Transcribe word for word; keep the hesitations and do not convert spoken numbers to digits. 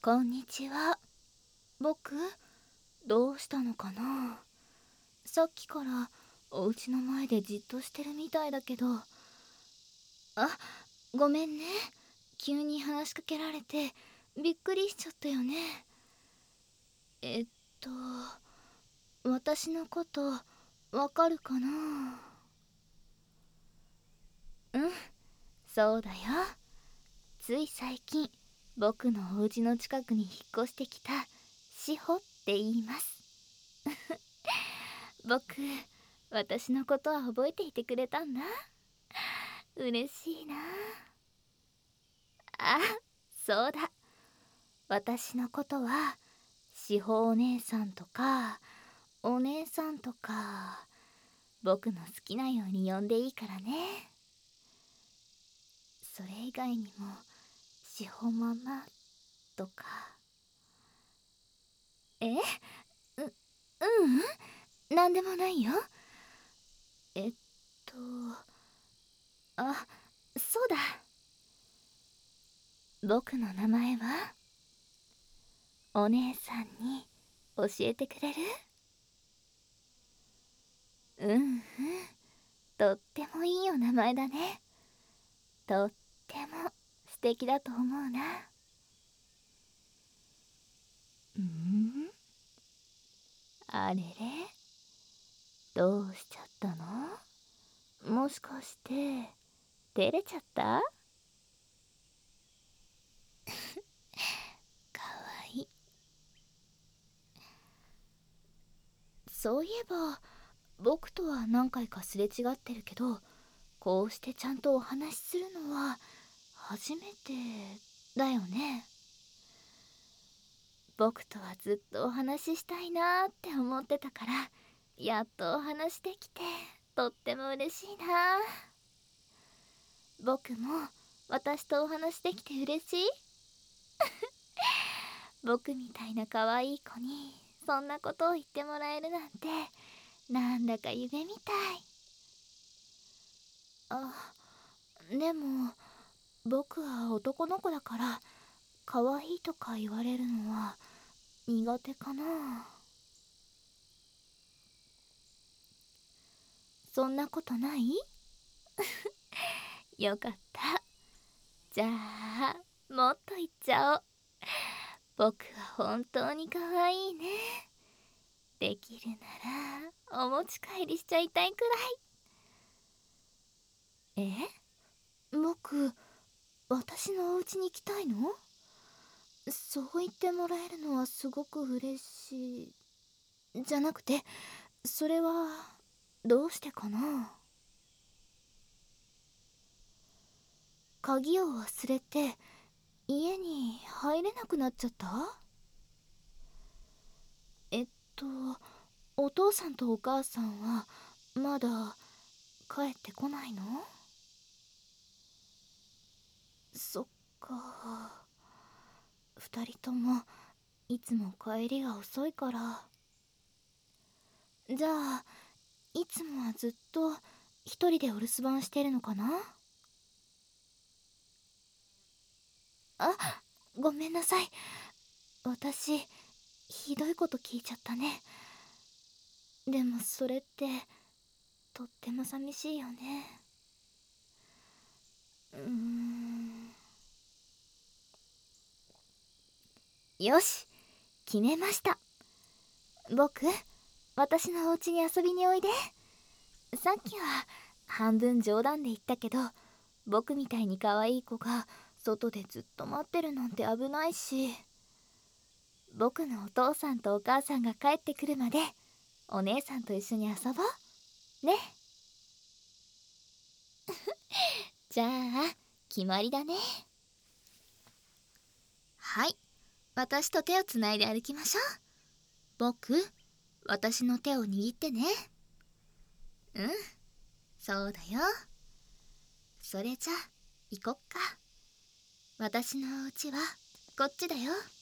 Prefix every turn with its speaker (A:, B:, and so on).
A: こんにちは。僕、どうしたのかな。さっきからお家の前でじっとしてるみたいだけど。あ、ごめんね。急に話しかけられてびっくりしちゃったよね。えっと私のことわかるかな。うん、そうだよ。つい最近僕のお家の近くに引っ越してきた志保って言います。僕、私のことは覚えていてくれたんだ。嬉しいな。あ、そうだ。私のことは志保お姉さんとかお姉さんとか僕の好きなように呼んでいいからね。それ以外にも志保ママとか。え、う、ううん、なんでもないよ。えっとあ、そうだ。僕の名前はお姉さんに教えてくれる？うんうん、とってもいいお名前だね。とっても素敵だと思うな。うん、あれれ、どうしちゃったの？もしかして照れちゃった？かわいい。そういえば僕とは何回かすれ違ってるけど、こうしてちゃんとお話しするのは初めてだよね。僕とはずっとお話ししたいなーって思ってたから、やっとお話できてとっても嬉しいな。僕も私とお話できて嬉しい。僕みたいな可愛い子にそんなことを言ってもらえるなんて、なんだか夢みたい。あ、でも僕は男の子だから可愛いとか言われるのは苦手かな。そんなことない？よかった。じゃあもっと言っちゃおう。僕は本当に可愛いね。できるならお持ち帰りしちゃいたいくらい。え？僕、私のお家に行きたいの？そう言ってもらえるのはすごく嬉しい。じゃなくて、それはどうしてかな。鍵を忘れて家に入れなくなっちゃった？えっとお父さんとお母さんはまだ帰ってこないの？そっか。二人ともいつも帰りが遅いから。じゃあいつもはずっと一人でお留守番してるのかな。あ、ごめんなさい。私ひどいこと聞いちゃったね。でもそれってとっても寂しいよね。うーん、よし、決めました。僕、私のお家に遊びにおいで。さっきは半分冗談で言ったけど、僕みたいに可愛い子が外でずっと待ってるなんて危ないし、僕のお父さんとお母さんが帰ってくるまでお姉さんと一緒に遊ぼうね。じゃあ決まりだね。はい、私と手をつないで歩きましょう。僕、私の手を握ってね。うん、そうだよ。それじゃ行こっか。私のお家はこっちだよ。